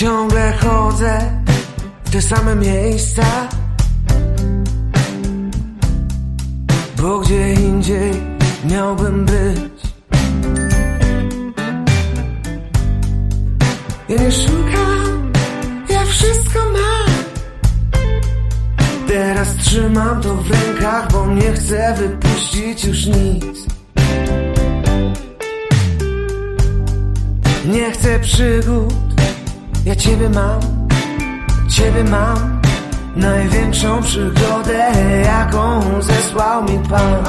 Ciągle chodzę w te same miejsca, bo gdzie indziej miałbym być. Ja nie szukam, ja wszystko mam. Teraz trzymam to w rękach, bo nie chcę wypuścić już nic. Nie chcę przygód, ja Ciebie mam, największą przygodę, jaką zesłał mi Pan.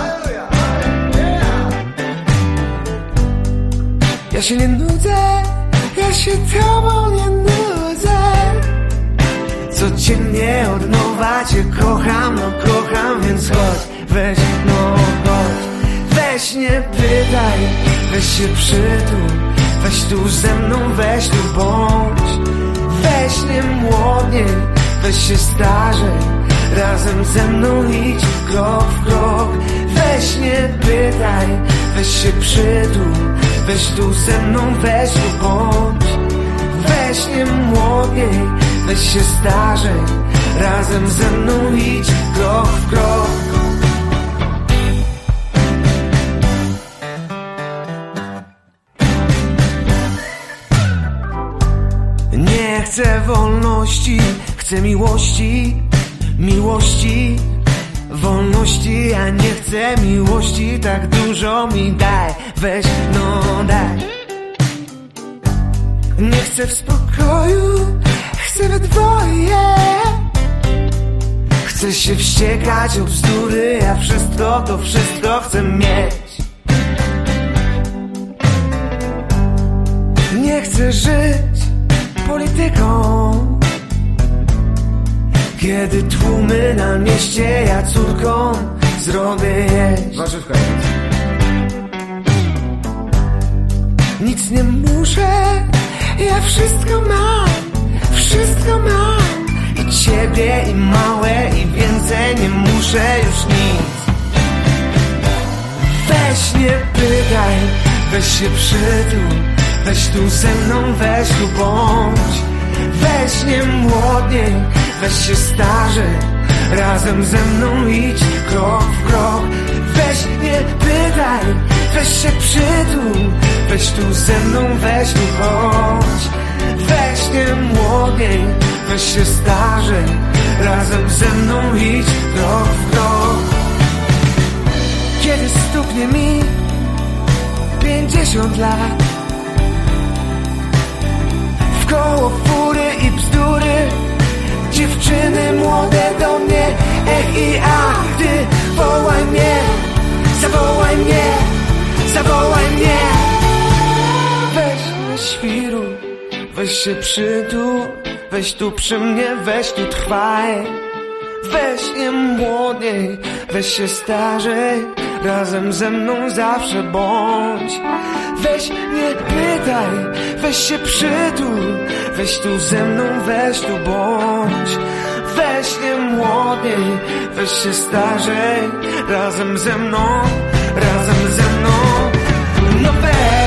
Ja się nie nudzę, ja się Tobą nie nudzę. Codziennie od nowa Cię kocham, no kocham, więc chodź, weź, no chodź. Weź nie pytaj, weź się przytul, weź tu ze mną, weź tu bądź. Weź nie młodniej, weź się starzej, razem ze mną idź krok w krok. Weź nie pytaj, weź się przytul, weź tu ze mną, weź tu bądź. Weź nie młodniej, weź się starzej, razem ze mną idź krok w krok. Nie chcę wolności, chcę miłości, miłości, wolności. Ja nie chcę miłości, tak dużo mi daj, weź, no daj. Nie chcę w spokoju, chcę we dwoje. Chcę się wściekać o bzdury, ja wszystko, to wszystko chcę mieć. Nie chcę żyć polityką, kiedy tłumy na mieście, ja córką zrobię jeść. Warzywka. Nic nie muszę, ja wszystko mam. I Ciebie, i małe, i więcej nie muszę już nic. Weź nie pytaj, weź się przytul, weź tu ze mną, weź tu bądź. Weź nie młodniej, weź się starzej, razem ze mną idź krok w krok. Weź nie pytaj, weź się przytul, weź tu ze mną, weź tu chodź. Weź nie młodniej, weź się starzej, razem ze mną idź krok w krok. Kiedy stuknie mi 50 lat, koło fury i bzdury, dziewczyny młode do mnie, i ach, ty wołaj mnie, zawołaj mnie, zawołaj mnie. Weź nie świruj, weź się przytul, weź tu przy mnie, weź tu trwaj. Weź nie młodniej, weź się starzej, razem ze mną zawsze bądź. Weź nie pytaj, weź się przytul, weź tu ze mną, weź tu bądź. Weź nie młodniej, weź się starzej, razem ze mną, razem ze mną. No weź.